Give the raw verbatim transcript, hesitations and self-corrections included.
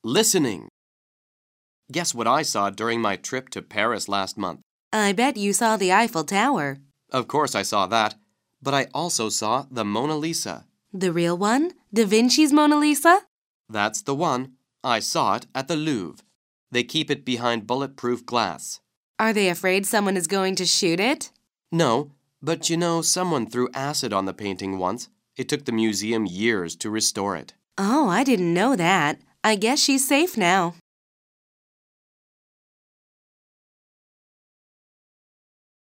Listening. Guess what I saw during my trip to Paris last month? I bet you saw the Eiffel Tower. Of course I saw that, but I also saw the Mona Lisa. The real one? Da Vinci's Mona Lisa? That's the one. I saw it at the Louvre. They keep it behind bulletproof glass. Are they afraid someone is going to shoot it? No, but you know, someone threw acid on the painting once. It took the museum years to restore it. Oh, I didn't know that. I guess she's safe now.